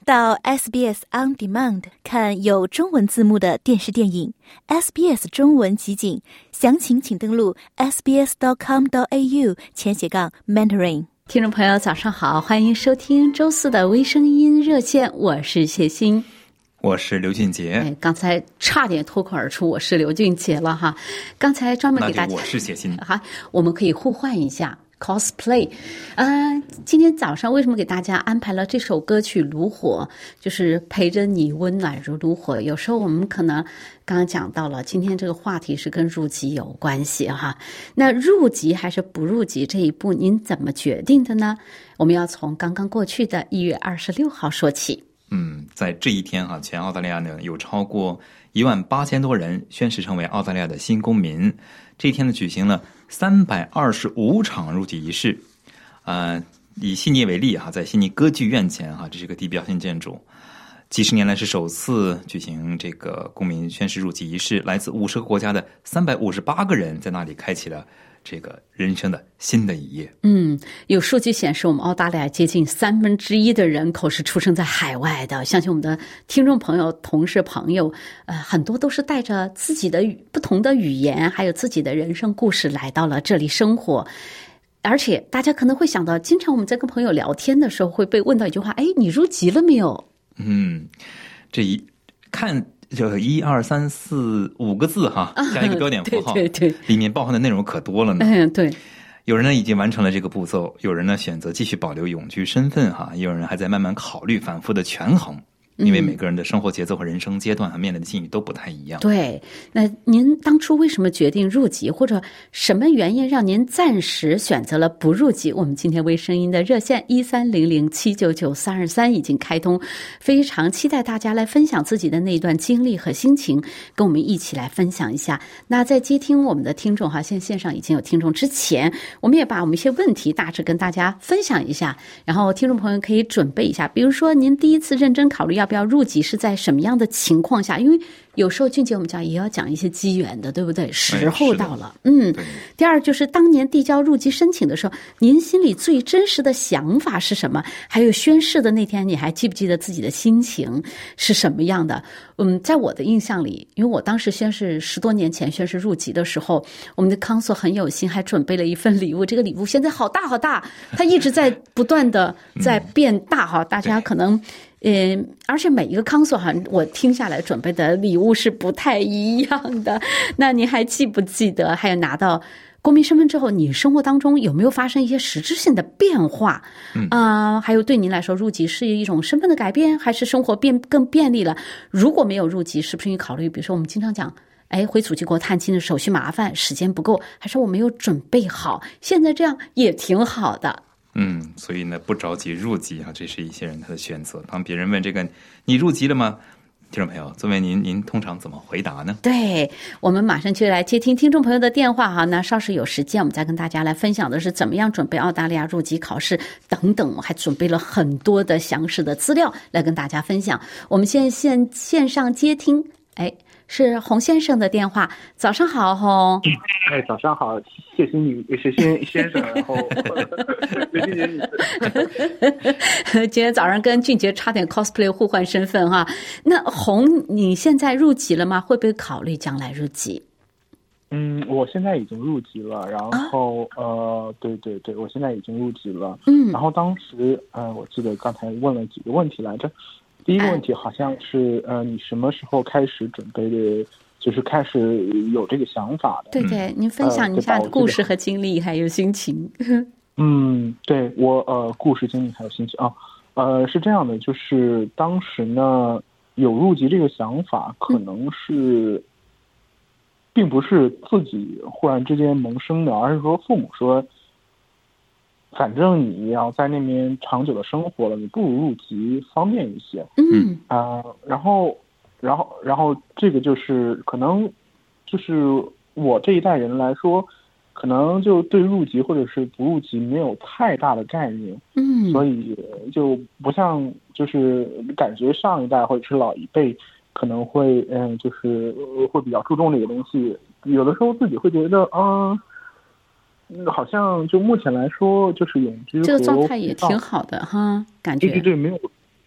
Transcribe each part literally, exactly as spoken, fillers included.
到 S B S On Demand 看有中文字幕的电视电影 S B S 中文集锦，详情请登录 s b s dot com dot a u 前斜杠 mentoring。 听众朋友早上好，欢迎收听周四的微声音热线，我是谢欣， 我是刘俊杰。 哎，刚才差点脱口而出我是刘俊杰了哈。刚才专门给大家， 那就我是谢欣。 好，我们可以互换一下cosplay。 呃，今天早上为什么给大家安排了这首歌曲《炉火》，就是陪着你温暖如炉火。有时候我们可能刚刚讲到了，今天这个话题是跟入籍有关系哈。那入籍还是不入籍这一步您怎么决定的呢？我们要从刚刚过去的一月二十六号说起。 嗯，在这一天哈，全澳大利亚呢有超过一万八千多人宣誓成为澳大利亚的新公民。这一天呢举行了三百二十五场入籍仪式。呃，以悉尼为例哈，在悉尼歌剧院前哈，这是个地标性建筑，几十年来是首次举行这个公民宣誓入籍仪式。来自五十个国家的三百五十八个人在那里开启了这个人生的新的一页。 嗯，有数据显示，我们澳大利亚接近三分之一的人口是出生在海外的。相信我们的听众朋友、同事朋友，呃，很多都是带着自己的不同的语言，还有自己的人生故事来到了这里生活。而且大家可能会想到，经常我们在跟朋友聊天的时候会被问到一句话：哎，你入籍了没有？ 嗯，这一看就一二三四五个字哈，加一个标点符号， 对对对， 里面包含的内容可多了呢。 嗯，对。 有人呢已经完成了这个步骤，有人呢选择继续保留永居身份哈，也有人还在慢慢考虑反复的权衡。因为每个人的生活节奏和人生阶段和面临的境遇都不太一样。 对，那您当初为什么决定入籍，或者什么原因让您暂时选择了不入籍？我们今天微声音的热线一三零零七九九三二三已经开通，非常期待大家来分享自己的那段经历和心情，跟我们一起来分享一下。那在接听我们的听众哈，现在线上已经有听众之前，我们也把我们一些问题大致跟大家分享一下，然后听众朋友可以准备一下，比如说您第一次认真考虑要不要入籍是在什么样的情况下？因为有时候俊杰我们讲也要讲一些机缘的，对不对？时候到了。嗯。第二就是当年递交入籍申请的时候，您心里最真实的想法是什么？还有宣誓的那天，你还记不记得自己的心情是什么样的？嗯，在我的印象里，因为我当时宣誓十多年前宣誓入籍的时候，我们的 council 很有心，还准备了一份礼物。这个礼物现在好大好大，它一直在不断的在变大哈、嗯，大家可能。嗯，而且每一个康所哈，我听下来准备的礼物是不太一样的。那你还记不记得？还有拿到公民身份之后，你生活当中有没有发生一些实质性的变化？嗯啊、呃，还有对您来说，入籍是一种身份的改变，还是生活变更便利了？如果没有入籍，是不是你考虑，比如说我们经常讲，哎，回祖籍国探亲的手续麻烦，时间不够，还是我没有准备好？现在这样也挺好的。 嗯，所以呢，不着急入籍啊，这是一些人他的选择。当别人问这个你入籍了吗？听众朋友，作为您，您通常怎么回答呢？ 对，我们马上就来接听听众朋友的电话哈。那稍时有时间，我们再跟大家来分享的是怎么样准备澳大利亚入籍考试等等，我还准备了很多的详实的资料来跟大家分享。我们现在线线上接听，哎。是洪先生的电话。早上好，洪。 哎，早上好，谢欣女，谢欣先生，然后刘俊杰女士。 今天早上跟俊杰差点 cosplay 互换身份哈。那洪，你现在入籍了吗？会不会考虑将来入籍？ 嗯，我现在已经入籍了，然后、啊、呃，对对对，我现在已经入籍了。 嗯， 然后当时呃，我记得刚才问了几个问题来着。第一个问题好像是呃，你什么时候开始准备的？就是开始有这个想法的？ 对对，您分享一下故事和经历，还有心情。 嗯，对我呃，故事经历还有心情啊，呃，是这样的，就是当时呢有入籍这个想法，可能是、嗯、并不是自己忽然之间萌生的，而是说父母说。反正你要在那边长久的生活了，你不如入籍方便一些。 嗯啊、呃，然后，然后，然后这个就是可能，就是我这一代人来说，可能就对入籍或者是不入籍没有太大的概念。 嗯， 所以就不像就是感觉上一代或者是老一辈可能会嗯，就是会比较注重这个东西。有的时候自己会觉得啊。呃好像就目前来说，就是永居这个状态也挺好的哈，感觉对对对，没有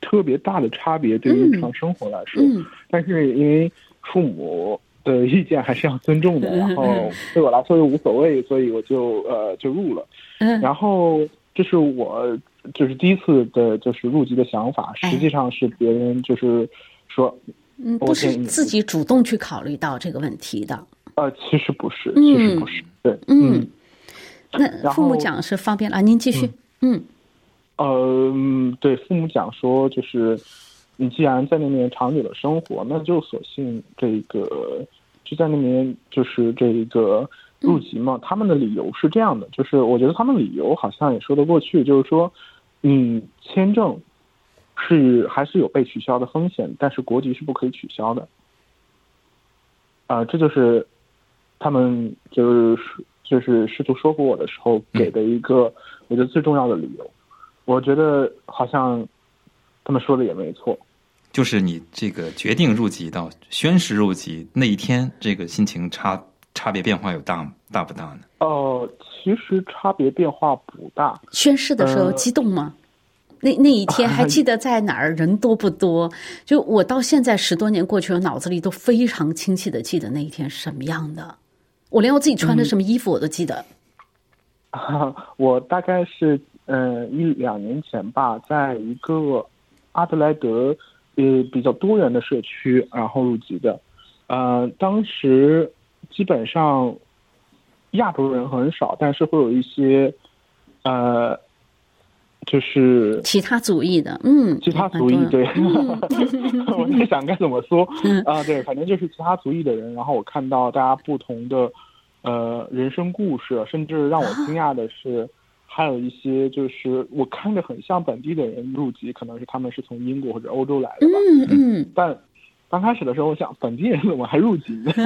特别大的差别对于日常生活来说， 嗯嗯、 但是因为父母的意见还是要尊重的，然后对我来说又无所谓，所以我就呃就入了。 嗯， 然后这是我就是第一次的就是入籍的想法，实际上是别人就是说， 嗯，不是自己主动去考虑到这个问题的。 呃，其实不是，其实不是，嗯、对， 嗯。嗯那父母讲是方便了，您继续。嗯， 嗯呃，对，父母讲说就是，你既然在那边长久的生活，那就索性这个就在那边就是这个入籍嘛。嗯、他们的理由是这样的，就是我觉得他们理由好像也说得过去，就是说，你签证是还是有被取消的风险，但是国籍是不可以取消的。啊、呃，这就是他们就是。就是试图说服我的时候给的一个我觉得最重要的理由，嗯、我觉得好像他们说的也没错， 就是你这个决定入籍到宣誓入籍那一天，这个心情差差别变化有大大不大呢？ 呃，其实差别变化不大。 宣誓的时候激动吗？呃、那那一天还记得在哪儿，人多不多？就我到现在十多年过去了，脑子里都非常清晰的记得那一天是什么样的。我连我自己穿的什么衣服我都记得。 嗯、我大概是呃一两年前吧，在一个阿德莱德呃比较多元的社区，然后入籍的。呃，当时基本上亚洲人很少，但是会有一些呃就是其他族裔的，嗯， 其他族裔对，嗯、我在想该怎么说啊、 嗯呃？对，反正就是其他族裔的人，然后我看到大家不同的呃人生故事，甚至让我惊讶的是，啊、还有一些就是我看着很像本地的人入籍，可能是他们是从英国或者欧洲来的吧， 嗯嗯， 但刚开始的时候，我想本地人怎么还入籍呢？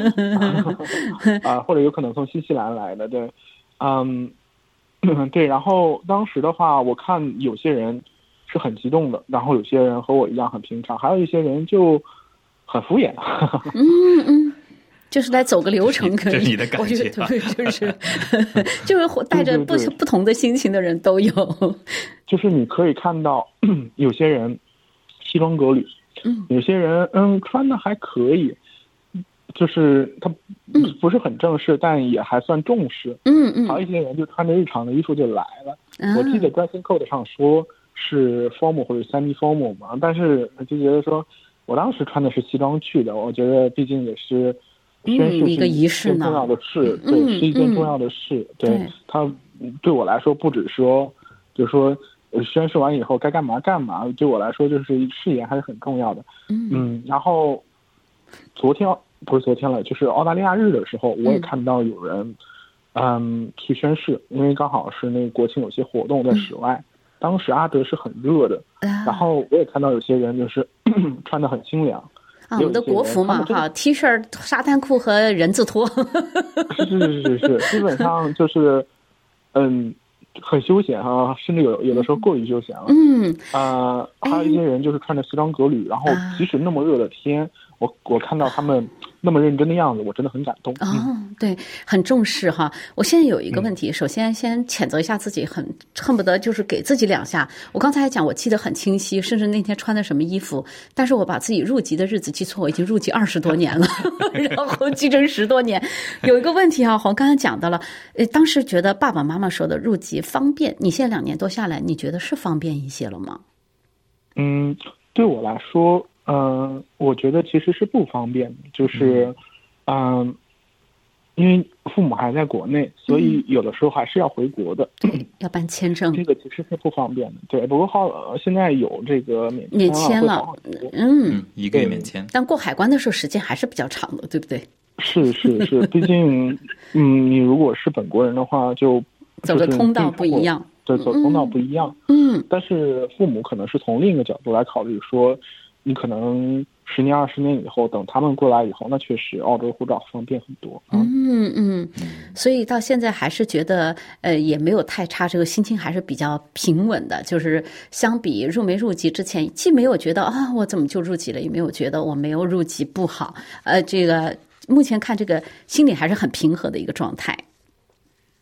啊，或者有可能从新西兰来的，对，嗯。嗯，对，然后当时的话，我看有些人是很激动的，然后有些人和我一样很平常，还有一些人就很敷衍。 嗯嗯，就是来走个流程可以。 这是你的感觉、啊， 我觉得就是就是带着不对对对不同的心情的人都有。 就是你可以看到有些人西装革履， 嗯， 有些人嗯穿的还可以。就是他不是很正式，嗯、但也还算重视。 嗯嗯， 还有一些人就穿着日常的衣服就来了。嗯、我记得 dressing code 上说是 formal 或者 semi formal 嘛，但是就觉得说，我当时穿的是西装去的，我觉得毕竟也是宣誓一个仪式呢， 重要的事， 嗯、 对，是一件重要的事。 嗯、 对，他对我来说不只说，就是说宣誓完以后该干嘛干嘛，对我来说就是誓言还是很重要的。 嗯嗯，然后昨天。不是昨天了，就是澳大利亚日的时候，我也看到有人，嗯，嗯去宣誓，因为刚好是那个国庆有些活动在室外，嗯、当时阿德是很热的，啊、然后我也看到有些人就是穿得很清凉。 啊，我们的国服嘛，哈 ，T 恤、沙滩裤和人字拖。 是是是是是，基本上就是，嗯。很休闲哈、啊，甚至有有的时候过于休闲了。 嗯， 呃，还有一些人就是穿着西装革履，然后即使那么热的天，啊、我我看到他们那么认真的样子，我真的很感动。 哦，嗯、对，很重视哈。我现在有一个问题，嗯、首先先谴责一下自己很，很恨不得就是给自己两下。我刚才还讲，我记得很清晰，甚至那天穿的什么衣服，但是我把自己入籍的日子记错，我已经入籍二十多年了，然后记成十多年。有一个问题啊，黄刚才讲到了，呃，当时觉得爸爸妈妈说的入籍方便，你现在两年多下来，你觉得是方便一些了吗？ 嗯，对我来说，嗯、呃，我觉得其实是不方便的，就是，嗯、呃，因为父母还在国内，所以有的时候还是要回国的， 嗯、要办签证， 这个其实是不方便的。对，不过好、呃，现在有这个免免签了， 嗯，一个月免签， 但过海关的时候时间还是比较长的，对不对？ 是是是，毕竟，嗯，你如果是本国人的话，就走的通道不一样。 对，走通道不一样。 嗯， 但是父母可能是从另一个角度来考虑，说你可能十年、二十年以后，等他们过来以后，那确实澳洲护照方便很多。 嗯嗯，所以到现在还是觉得，呃，也没有太差，这个心情还是比较平稳的。就是相比入没入籍之前，既没有觉得啊，我怎么就入籍了，也没有觉得我没有入籍不好。呃，这个目前看这个心里还是很平和的一个状态。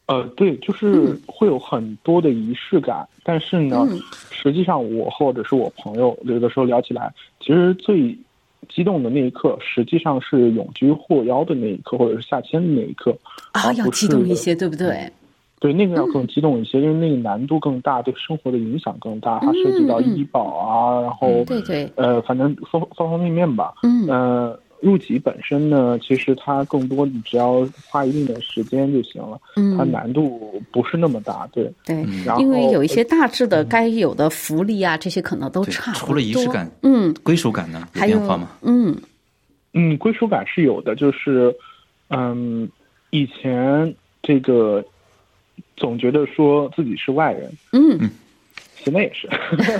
呃，对，就是会有很多的仪式感，嗯、但是呢，嗯、实际上我或者是我朋友有的时候聊起来，其实最激动的那一刻，实际上是永居获邀的那一刻，或者是下签的那一刻啊，要激动一些，对不对？ 对，那个要更激动一些，嗯、因为那个难度更大，对生活的影响更大，它涉及到医保啊， 嗯、 然后对对， 呃，反正方方方面面吧，嗯，呃。入籍本身呢，其实它更多你只要花一定的时间就行了，嗯，它难度不是那么大，对对，因为有一些大致的该有的福利啊，嗯、这些可能都差不多。 除了仪式感， 嗯， 归属感呢有变化吗？ 嗯嗯，归属感是有的，就是嗯，以前这个总觉得说自己是外人， 嗯。嗯现在也是，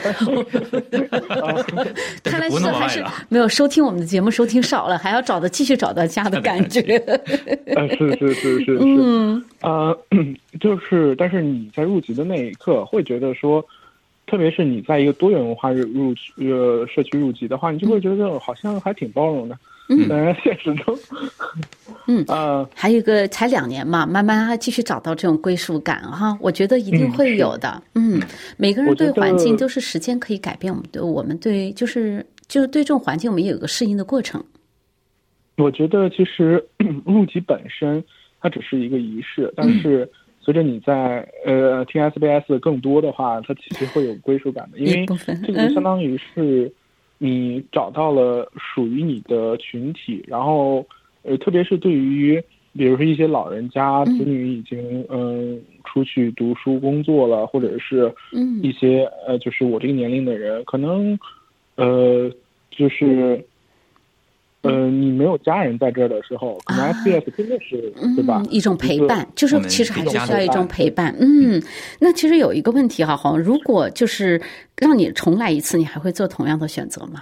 看来是还是没有收听我们的节目，收听少了，还要找到继续找到家的感觉。 呃，是是是是是， 嗯， 呃，就是，但是你在入籍的那一刻，会觉得说，特别是你在一个多元文化入呃社区入籍的话，你就会觉得好像还挺包容的。嗯，当然现实中， 嗯呃，还有一个才两年嘛，慢慢还继续找到这种归属感哈，我觉得一定会有的。嗯，嗯每个人对环境都是时间可以改变我们对我们对就是就是对这种环境，我们也有个适应的过程。 我觉得其实入籍本身它只是一个仪式，但是随着你在呃听 S B S 更多的话，它其实会有归属感的，因为这个相当于是。你找到了属于你的群体，然后呃，特别是对于比如说一些老人家子女已经嗯、呃、出去读书工作了，或者是一些呃就是我这个年龄的人，可能呃就是呃你没有家人在这儿的时候，可能 S B S 真的是、啊、对吧、 嗯？一种陪伴，就是其实还是需要一种陪伴。嗯，那其实有一个问题哈，黄，如果就是让你重来一次，你还会做同样的选择吗？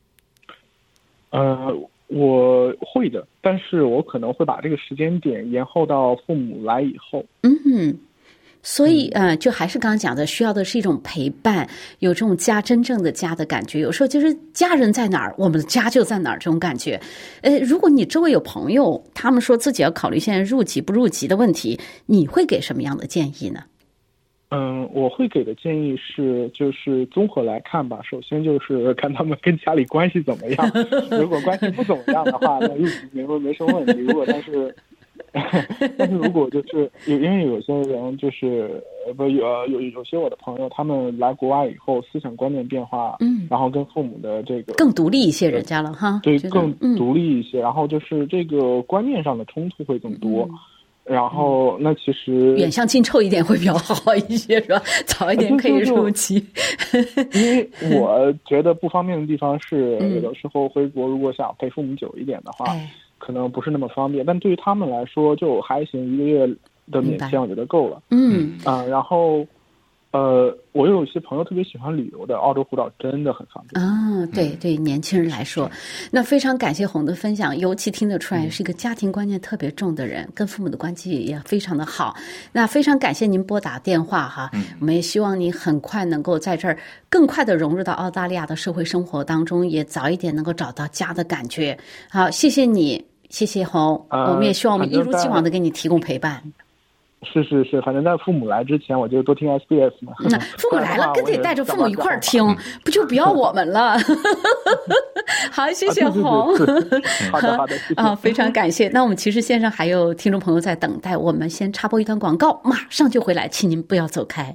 呃，我会的，但是我可能会把这个时间点延后到父母来以后。 嗯。所以，呃，就还是刚刚讲的，需要的是一种陪伴，有这种家真正的家的感觉。有时候就是家人在哪儿，我们的家就在哪儿这种感觉。呃，如果你周围有朋友，他们说自己要考虑现在入籍不入籍的问题，你会给什么样的建议呢？ 嗯，我会给的建议是，就是综合来看吧。首先就是看他们跟家里关系怎么样。如果关系不怎么样的话，那入籍没没什么问题。如果但是。但是如果就是有，因为有些人就是呃不有有有些我的朋友，他们来国外以后思想观念变化，嗯，然后跟父母的这个更独立一些人家了哈， 对，更独立一些、嗯，然后就是这个观念上的冲突会更多。嗯然后，那其实远香近臭一点会比较好一些，是吧？早一点可以入籍。 因为我觉得不方便的地方是，有的时候回国如果想陪父母久一点的话，嗯、可能不是那么方便。但对于他们来说，就还行，一个月的免签我觉得够了。嗯啊、呃，然后。呃，我有一些朋友特别喜欢旅游的，澳洲虎岛真的很方便啊。对对，年轻人来说，那非常感谢洪的分享，尤其听得出来是一个家庭观念特别重的人，嗯、跟父母的关系也非常的好。那非常感谢您拨打电话哈，嗯、我们也希望你很快能够在这儿更快的融入到澳大利亚的社会生活当中，也早一点能够找到家的感觉。好，谢谢你，谢谢洪、呃，我们也希望我们一如既往的给你提供陪伴。 是是是，反正在父母来之前，我就多听 S B S 嘛。 那父母来了，跟得带着父母一块儿听，不就不要我们了？好，谢谢洪。 好的好的，谢谢啊，非常感谢。那我们其实线上还有听众朋友在等待，我们先插播一段广告，马上就回来，请您不要走开。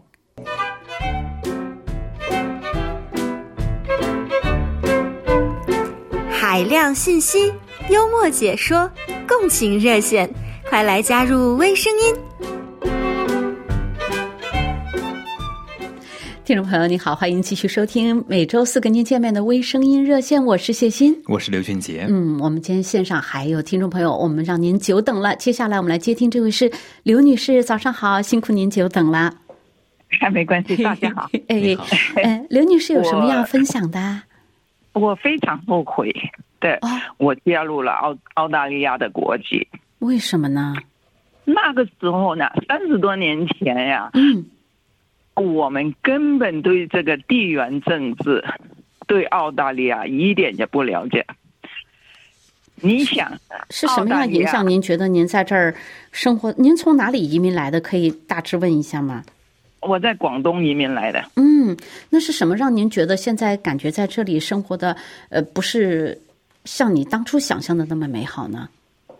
海量信息，幽默解说，共情热线，快来加入微声音。 听众朋友你好，欢迎继续收听每周四跟您见面的微声音热线，我是谢欣， 我是刘俊杰。 嗯，我们今天线上还有听众朋友，我们让您久等了。接下来我们来接听这位是刘女士，早上好，辛苦您久等了。 还没关系，大家好。 哎，哎，刘女士有什么要分享的？ 我, 我非常后悔，对、哦、我加入了澳澳大利亚的国籍。 为什么呢？ 那个时候呢，三十多年前呀，嗯。我们根本对这个地缘政治，对澳大利亚一点也不了解。 你想是什么样影响您觉得您在这儿生活？您从哪里移民来的？可以大致问一下吗？ 我在广东移民来的。 嗯，那是什么让您觉得现在感觉在这里生活的呃不是像你当初想象的那么美好呢？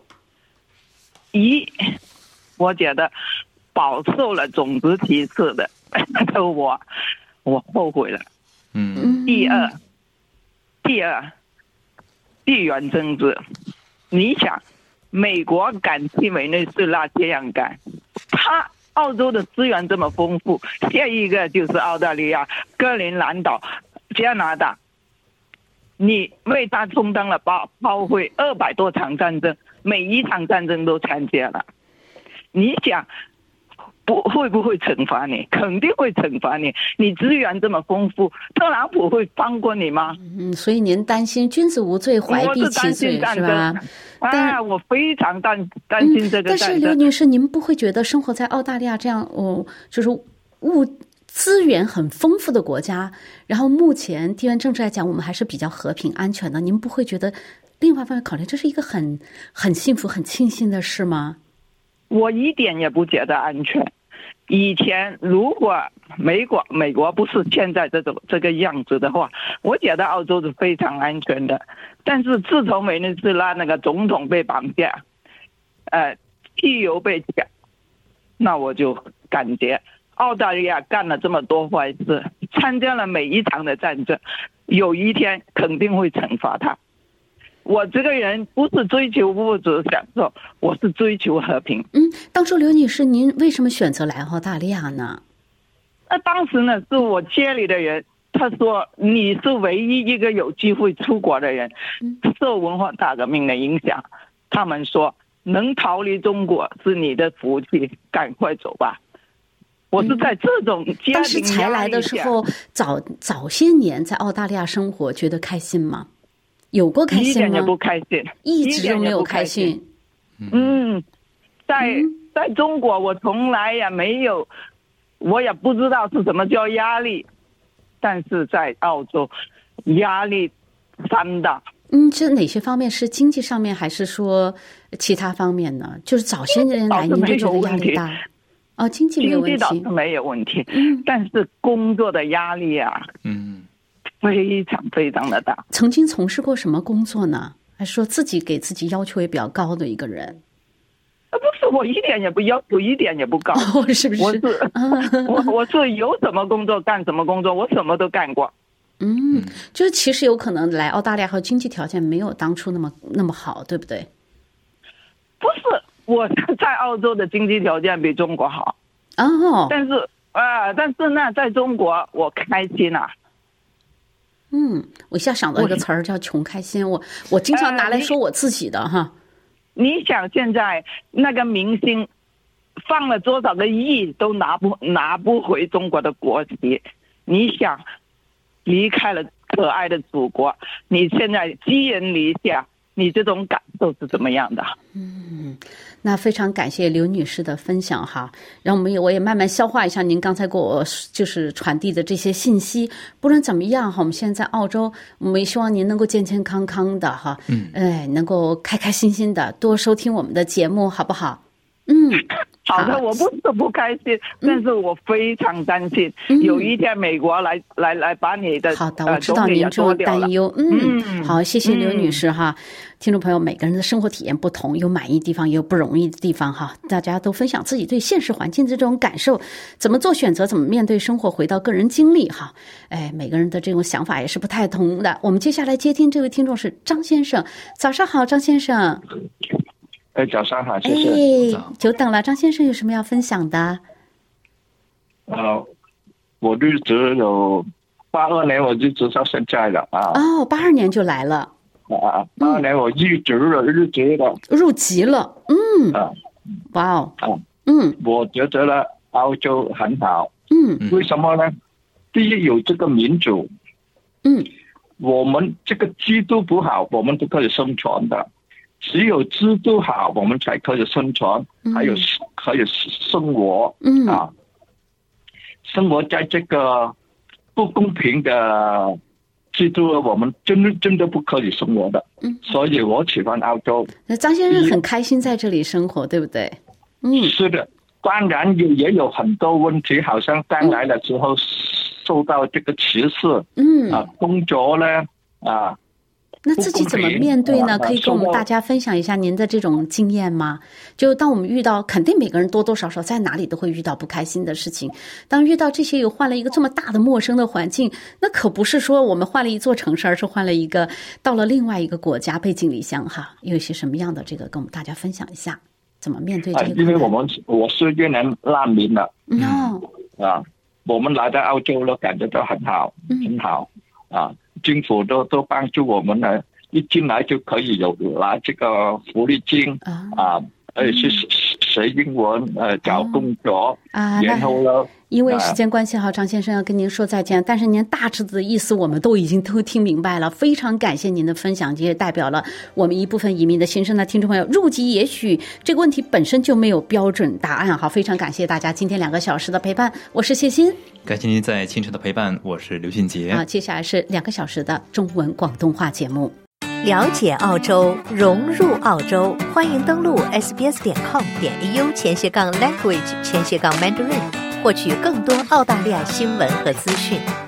一，我觉得饱受了种族歧视的我，我后悔了。 嗯。 第二，第二，地缘政治，你想，美国敢去委内瑞拉这样干，他澳洲的资源这么丰富，下一个就是澳大利亚、格陵兰岛、加拿大，你为他充当了包包会二百多场战争，每一场战争都参加了，你想不会不会惩罚你？肯定会惩罚你。你资源这么丰富，特朗普会放过你吗？ 嗯，所以您担心君子无罪，怀璧其罪，是吧？ 啊，我非常担担心这个战争。 但是刘女士，您不会觉得生活在澳大利亚这样哦，就是物资源很丰富的国家，然后目前地缘政治来讲，我们还是比较和平安全的。您不会觉得另外一方面考虑，这是一个很很幸福、很庆幸的事吗？ 我一点也不觉得安全。以前如果美国美国不是现在这种这个样子的话，我觉得澳洲是非常安全的。但是自从委内瑞拉那个总统被绑架，呃，汽油被抢，那我就感觉澳大利亚干了这么多坏事，参加了每一场的战争，有一天肯定会惩罚他。我这个人不是追求物质享受，我是追求和平。 嗯，当初刘女士，您为什么选择来澳大利亚呢？ 那当时呢，是我家里的人，他说你是唯一一个有机会出国的人，受文化大革命的影响，他们说能逃离中国是你的福气，赶快走吧。我是在这种家庭压力下、嗯、当时才来的时候，早早些年在澳大利亚生活，觉得开心吗？有过开心吗？ 一点也不开心， 一直都没有开心。 嗯，在在中国我从来也没有，我也不知道是什么叫压力，但是在澳洲压力山大。 嗯，这哪些方面？是经济上面，还是说其他方面呢？就是早些年来您就觉得压力大。哦，经济没有问题， 经济倒是没有问题，嗯，但是工作的压力啊，嗯。非常非常的大。 曾经从事过什么工作呢？还是说自己给自己要求也比较高的一个人？ 不是，我一点也不要求，一点也不高， 哦、是不是？ 我是我我是有什么工作干什么工作，我什么都干过。 嗯，就是其实有可能来澳大利亚和经济条件没有当初那么那么好，对不对？ 不是，我在澳洲的经济条件比中国好。 哦， 但是啊、呃，但是呢，在中国我开心啊。 嗯，我一下想到一个词儿叫穷开心，我我经常拿来说我自己的、呃、哈。 你想现在那个明星放了多少个亿都拿不拿不回中国的国籍，你想离开了可爱的祖国，你现在寄人篱下，你这种感受是怎么样的？ 嗯，那非常感谢刘女士的分享哈，让我们也我也慢慢消化一下您刚才给我就是传递的这些信息。不论怎么样哈，我们现在在澳洲，我们也希望您能够健健康康的哈，嗯，哎，能够开开心心的多收听我们的节目，好不好？嗯， 好的，我不是不开心，但是我非常担心，嗯、有一天美国来来来把你的好的，我知道您这种担忧，嗯，嗯好，谢谢刘女士哈。嗯、听众朋友，每个人的生活体验不同，有满意的地方，也有不容易的地方哈。大家都分享自己对现实环境的这种感受，怎么做选择，怎么面对生活，回到个人经历哈。哎，每个人的这种想法也是不太同的。我们接下来接听这位听众是张先生，早上好，张先生。 哎，早上好，谢谢。 哎，久等了，张先生有什么要分享的？ 呃，我入职有八二年，我就直到现在了啊。 哦，八二年就来了。 啊，八二年我入职了，嗯、入职了， 入籍了。嗯。啊，哇哦。 啊， 嗯， 我觉得呢，澳洲很好。 嗯。 为什么呢？第一，有这个民主。 嗯。 我们这个制度不好，我们不可以生存的。只有制度好，我们才可以生存，还有可以生活。嗯啊，生活在这个不公平的记住了，我们真的真的不可以生活的。 嗯， 所以我喜欢澳洲。 那张先生很开心在这里生活，对不对？嗯， 是的，当然也也有很多问题，好像刚来的时候受到这个歧视。嗯啊，工作呢啊。 那自己怎么面对呢？可以跟我们大家分享一下您的这种经验吗？就当我们遇到，肯定每个人多多少少在哪里都会遇到不开心的事情。当遇到这些又换了一个这么大的陌生的环境，那可不是说我们换了一座城市，而是换了一个到了另外一个国家，背井离乡哈。有一些什么样的这个跟我们大家分享一下，怎么面对这个、 啊？因为我们我是越南难民了， 哦、 嗯、啊，我们来到澳洲了，感觉到很好，很好、嗯、啊。政府都都帮助我们呢，一进来就可以有拿这个福利金啊，呃，去学英文，呃，找工作啊，然后呢， 因为时间关系哈，张先生要跟您说再见。但是您大致的意思我们都已经都听明白了，非常感谢您的分享，也代表了我们一部分移民的心声呢。听众朋友，入籍也许这个问题本身就没有标准答案哈，非常感谢大家今天两个小时的陪伴，我是谢欣。 感谢您在清晨的陪伴，我是刘俊杰。 好，接下来是两个小时的中文广东话节目。 了解澳洲，融入澳洲，欢迎登录 s b s 点 com 点 a u 前斜杠 language 前斜杠 mandarin， 获取更多澳大利亚新闻和资讯。